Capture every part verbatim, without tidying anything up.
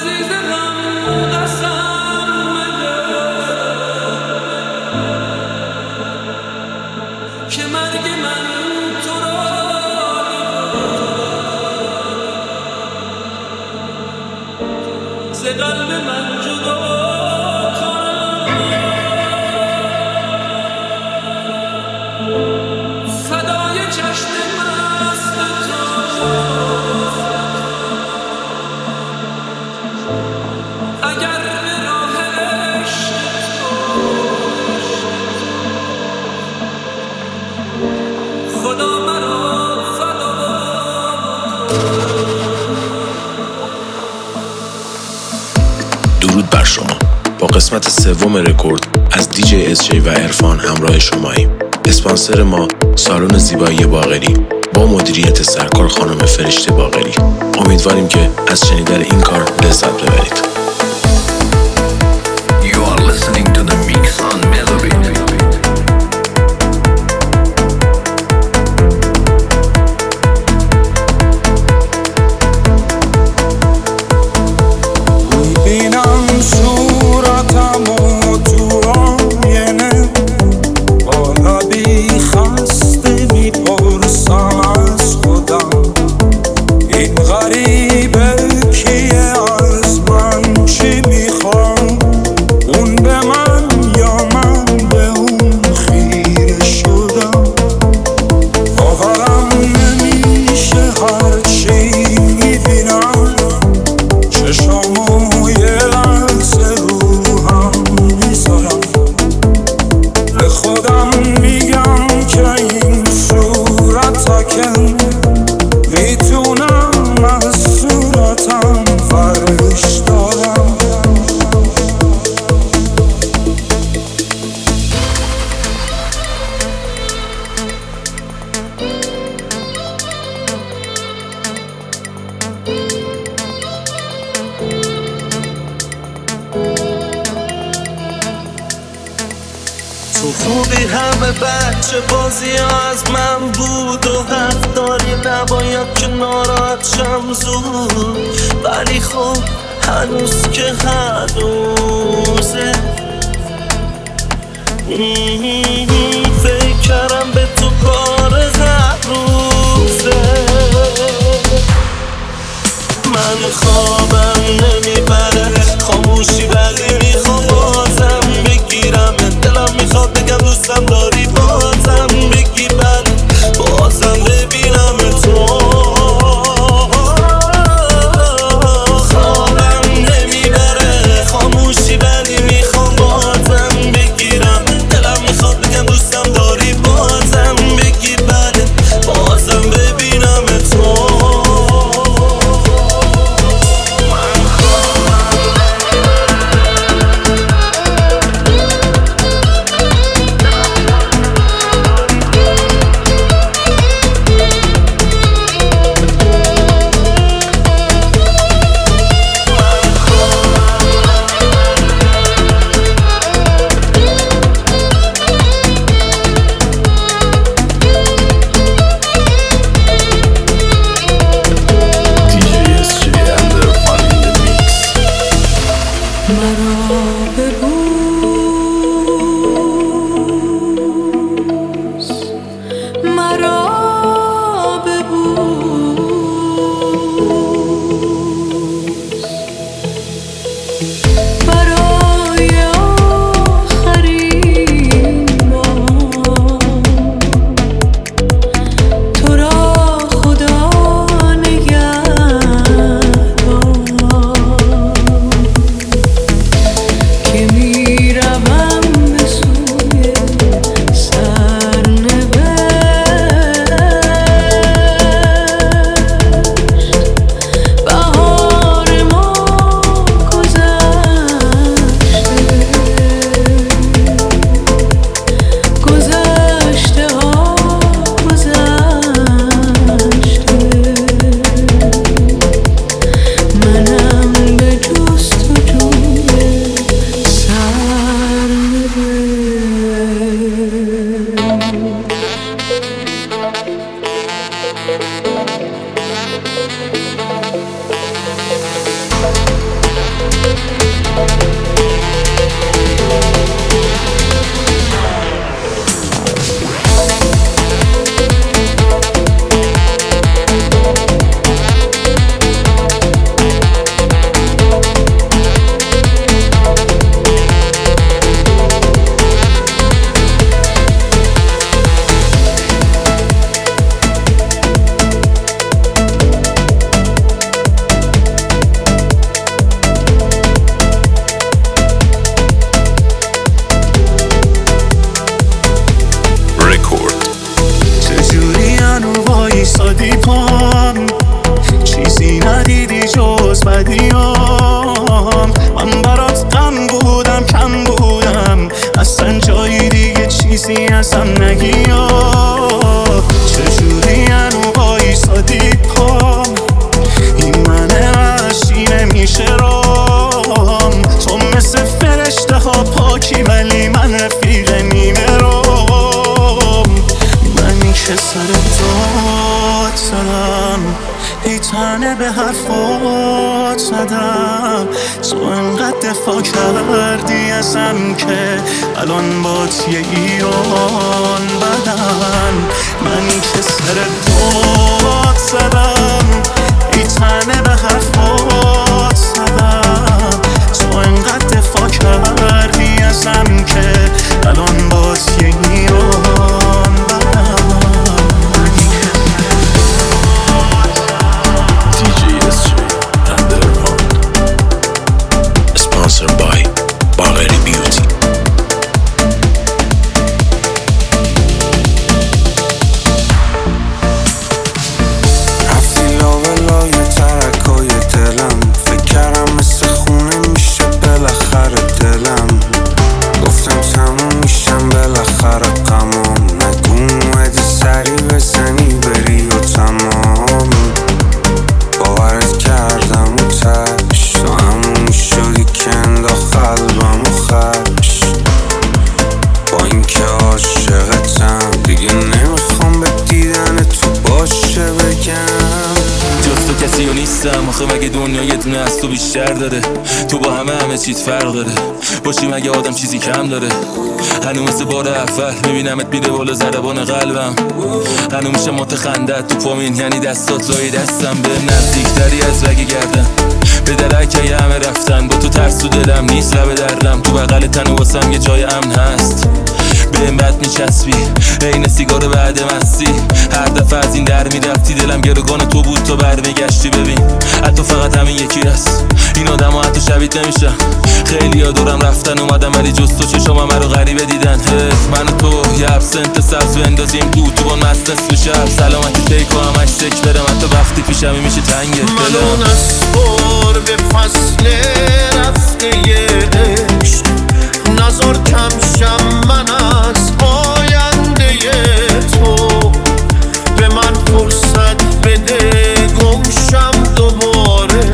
درود بر شما. با قسمت سوم رکورد از دیجی اس جی و عرفان همراه شماییم. اسپانسر ما سالن زیبایی باقری با مدیریت سرکار خانم فرشته باقری. امیدواریم که از شنیدن این کار لذت ببرید. You are listening to the mix on Melody. تو خوبی همه بچه بازی از من بود و حق داری نباید که ناراحت شم زود، ولی خب هنوز که هنوزه فکر کردم به تو کار هر روزه. من خوابم نمیبره خاموشی ولی میخوام بازم بگیرم، دلم میخواد بگم دوستم داری بازم بگی بله بازم ببینم تو. خوابم نمیبره خاموشی ولی میخوام بازم بگیرم، دلم میخواد بگم دوستم داری بازم بگی بله بازم ببینم تو. ای تنه به حرفات زدم، تو انقدر دفاع کردی ازم که الان بات یه ایران بدن. منی که سر داد زدم، ای تنه به حرفات زدم، تو انقدر دفاع کردی ازم که الان بات یه ایران بدن. Sponsored by Bagheri Beauty. رفتی لاولای ترکای دلم، فکر کردم مثل خونه میشه بالاخره دلم. گفتم تموم میشم بالاخره غمام، نگو اومدی سری بزنی بری و تمام. باورت کردم و تش تو همون شدی که انداخت قلبم و خش. با اینکه عاشقتم دیگه نمیخوام به دیدن تو باشه بگم. جز تو کسی و نیستم آخه، مگه دنیا یه دونه از تو بیشتر داره؟ تو با همه همه چیز فرق داره، باشی مگه آدم چیزی کم داره؟ هنو مثل بار اول میبینمت میره بالا ضربان قلبم، هنو میشه متخندت تو پامین، یعنی دستات لای دستم به نزدیکتری از رگ گردن. به درک یه همه رفتن، با تو ترس تو دلم نیست لب دردم، تو بغل تن و واسم یه جای امن هست. به این بد میچسبی عین سیگار بعد مستی، هر دفعه از این در میرفتی دلم گروگان تو بود تا برمیگشتی. ببین حتی فقط همین یکی هست، این آدم ها حتی شبیت نمیشن. خیلی ها دورم رفتن اومدم ولی جز تو چشم همه رو غریبه دیدن. من و تو یه ابسنت سبز بندازیم دو تو با مست نصف شب، سلامتی تیک و همش سک برم، حتی وقتی پیشمی میشه تنگه دلم. منو نسپار به فصل رفته عشق، نزار کم شم من از آینده تو. به من فرصت بده گم شم دوباره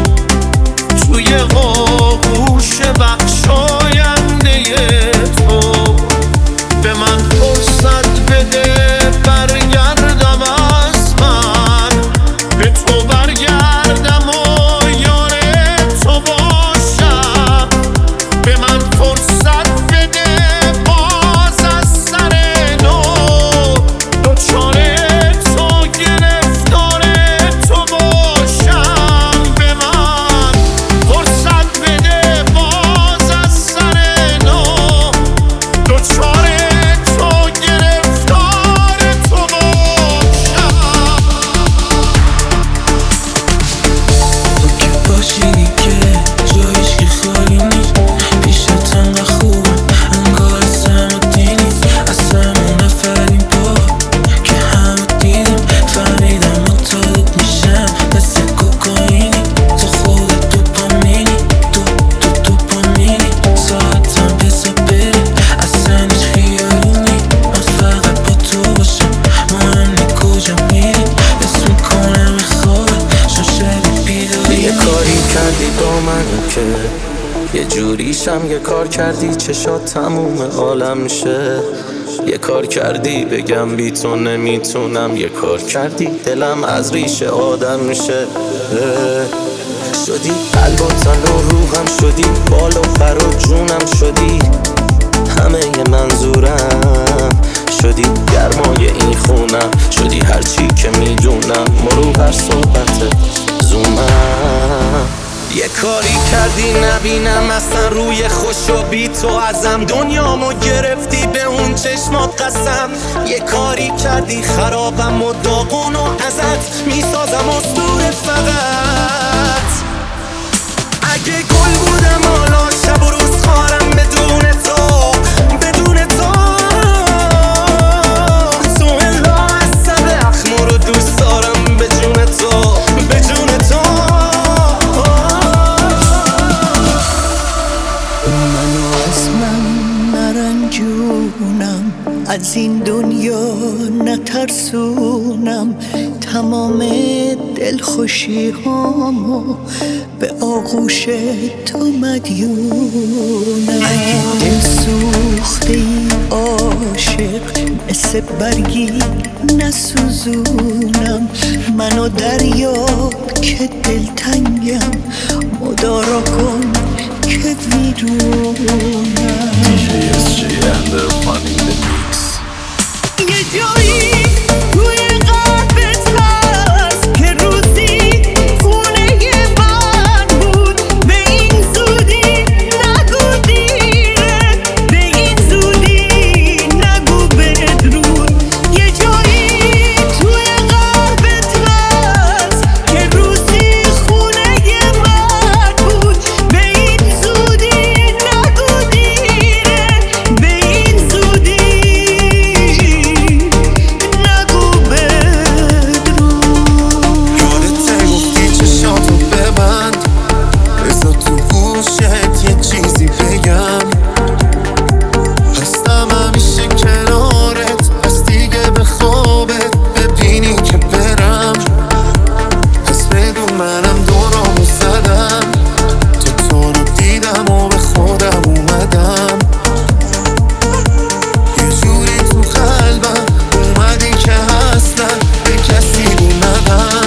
توی آغوش بخشاینده تو. به من فرصت بده برگردم از من، به تو برگردم و یار تو باشم. به من فرصت بده باز از سر نو، دوچار تو گرفتار تو باشم. به من فرصت بده باز از سر نو، دوچار تو گرفتار تو باشم. تو که باشی دیگه جایش که خالی نیست، پیشت انقدر خوبم انگار اصلا دینی. اصلا اون نفرین با که همه دیدیم، فهمیدم مطالب میشم مثل کوکائینی. تو خودت دوپامینی، تو تو دوپامینی، ساعتم بسا بری اصلا هیچ خیالی نی. من فقط با تو باشم مهم نی کجا میری، اسم میکنم خوابه شو شبی بیداری. یه کاری کردی با من که یه جوریشم، یه کار کردی چشات تموم عالم میشه. یه کار کردی بگم بی تو نمیتونم، یه کار کردی دلم از ریشه آدم میشه. شدی قلب و تن و روحم، شدی بال و پر و جونم، شدی همه ی منظورم، شدی گرمای این خونم، شدی هرچی که میدونم مرو هر صحبت زومم. یه کاری کردی نبینم اصلا روی خوش و بی تو ازم، دنیامو گرفتی به اون چشمات قسم. یه کاری کردی خرابم و داغون و ازت میسازم اسطوره فقط. اگه گل بودم حالا شب و روز خارم بدون تو، بدون تو. تو الا عصب اخمو رو دوست دارم به جون تو، به جون تو. منو از من نرنجونم، از این دنیا نترسونم، تمام دل دلخوشی هامو به آغوش تو مدیونم. اگه دل سوخته ای عاشق مثل برگی نسوزونم. منو دریاب که دلتنگم مدارا کن که ویرونم. دی جی اس جی and the fun in the mix. یه جایی توی قلبت هست که روزی خونه من بود. به این زودی نگو دیره، به این زودی نگو بدرود. یه جایی توی قلبت هست که روزی خونه من بود. به این زودی نگو دیره، به این زودی نگو بدرود. یادته گفتی چشاتو ببند، بذار تو گوشت یه چیزی بگم. هستم همیشه کنارت، پس دیگه به خوابت ببینی که برم. پس بدون منم دورامو زدم، تو تو رو دیدم و به خودم اومدم. یه جوری تو قلبم اومدی که اصلا به کسی رو ندم.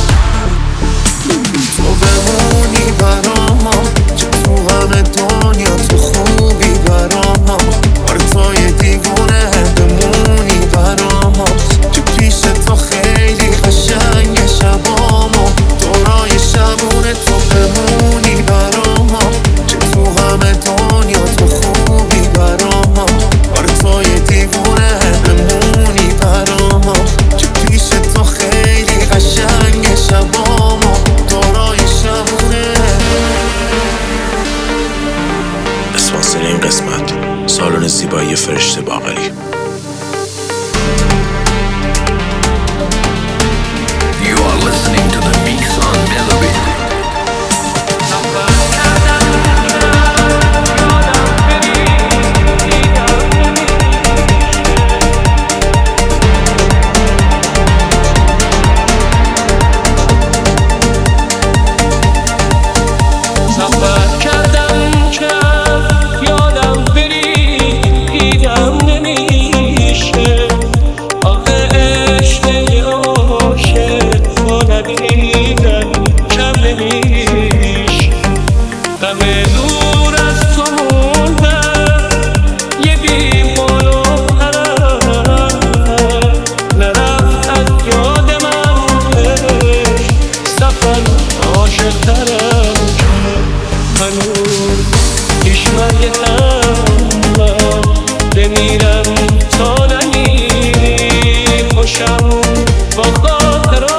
تو بمونی برام که تو همه دنیا تو خوبی برام. آره تو یه دیوونه بمونی برام که پیش تو خیلی قشنگ شبام و دورای شبونه. تو بمونی برام که تو همه دنیا تو خوبی برام. آره تو یه دیوونه بمونی برام که پیش تو خیلی قشنگ شبام و دورای شبونه. اسپانسر این قسمت سالن زیبایی فرشته باقری. You are listening to the mix on Melody. سفر کردم که یادم بری دیدم نمیشه. آخه عشق عاشق با ندیدن کم نمیشه. همه دور از تو موندم یه بیمال و حرم. نرفت از یاد من عشق، سفر عاشق ترم هنوز پیش مرگتم من بمیرم تا نمیری. خوشم با خاطراتم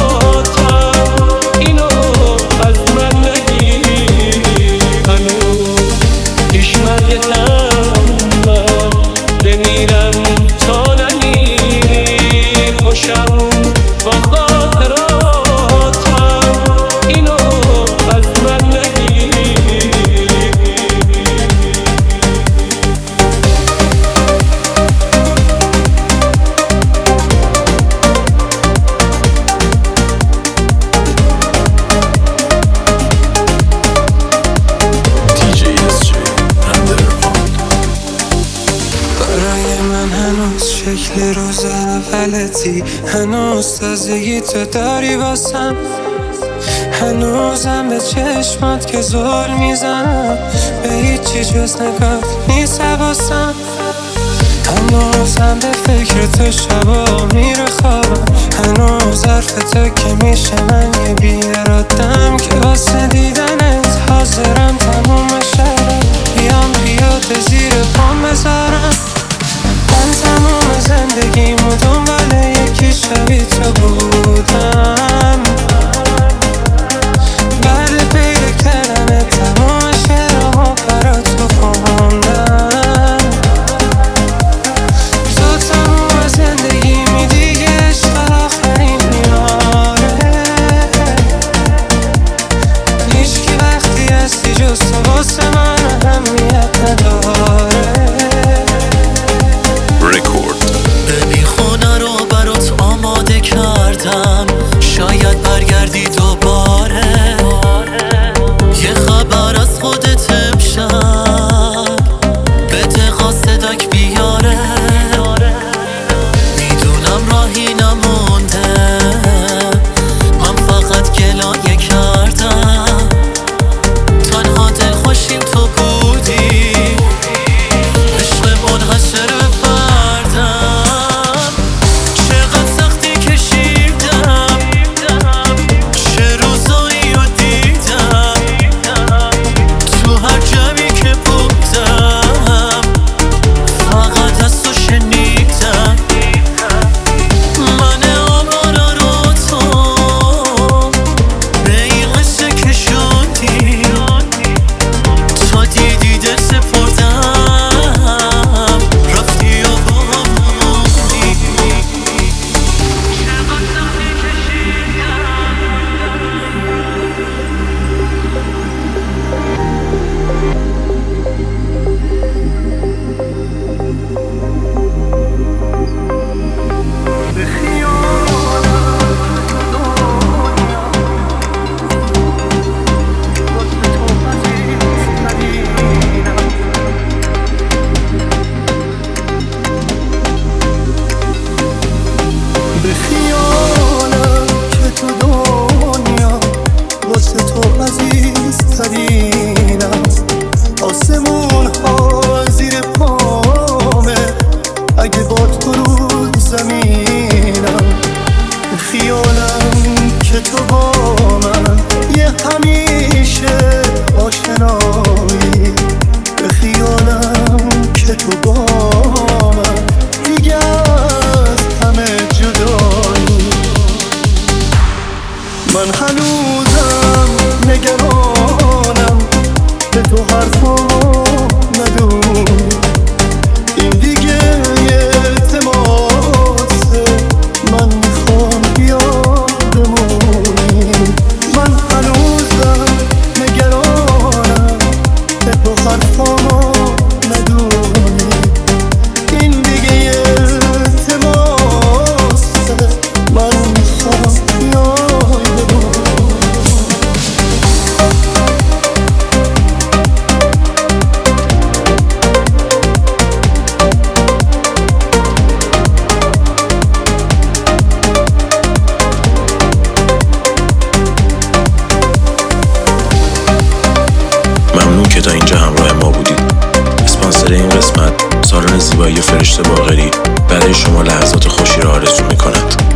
اینو از من نگیر. هنوز پیش مرگتم من بمیرم تا نمیری. خوشم با خاطراتم اینو از من نگیر. دی جی اس جی and the fun. برای من هنوز شکل روز اولتی، هنوز تازگی تو داری واسم. هنوزم به چشمات که زل میزنم، به هیچی جز نگاه نیست حواسم. هنوزم به فکر تو شبا میره خوابم. هنوز حرف تو که میشه من یه بیارادم که واسه دیدنت حاضرم تموم شب بیام بیاد زیر پام بذارم. من تموم زندگیمو دنبال یکی شبیه تو بودم. بعد پیدا کردن تمام شعرامو برا تو خوندم. تو تموم زندگیمی دیگه عشق آخرین میاره. هنوزم نگرانم که تو حرفامو ندونی. این دیگه اعتماسه، من میخوام یاد بمونی. من هنوزم نگرانم که تو حرفامو ندونی. این دیگه اعتماسه، من میخوام یاد بمونی. ممنون که تا اینجا همراه ما بودید. اسپانسر این قسمت سالن زیبایی فرشته باقری برای شما لحظات خوشی را آرزو می‌کند.